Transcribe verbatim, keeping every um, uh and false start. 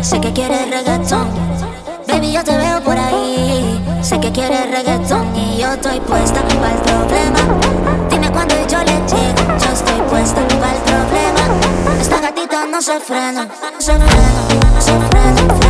Sé que quieres reggaetón, baby, yo te veo por ahí. Sé que quieres reggaetón y yo estoy puesta para el problema. Dime cuando yo le llego, yo estoy puesta para el problema. Esta gatita no se frena, no se frena, no se frena.